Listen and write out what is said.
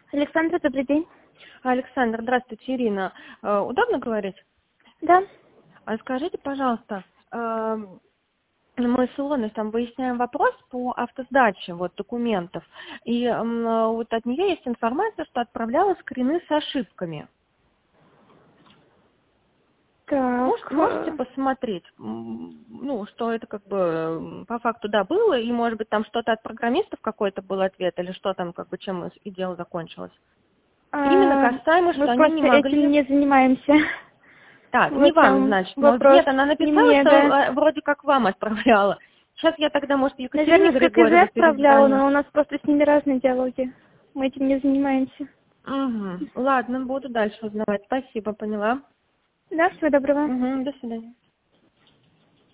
Александра, добрый день. Александр, здравствуйте, Ирина. Удобно говорить? Да. А скажите, пожалуйста, мы с Илоной там выясняем вопрос по автосдаче документов, и вот от нее есть информация, что отправляла скрины с ошибками. Так. Можете посмотреть, что это по факту, да, было, и, может быть, там что-то от программистов какой-то был ответ, или что там, чем и дело закончилось. Именно касаемо, что Мы они не просто могли... этим не занимаемся. Так, не Вот вам, там значит. Но вопрос нет, она не написала, мне, да. что вроде как вам отправляла. Сейчас я тогда, может, Екатерине Наверное, в ККЗ Григорьевой отправляла, перезвоню. но у нас просто с ними разные диалоги. Мы этим не занимаемся. Угу. Ладно, буду дальше узнавать. Спасибо, поняла. Да, всего доброго. Угу, до свидания.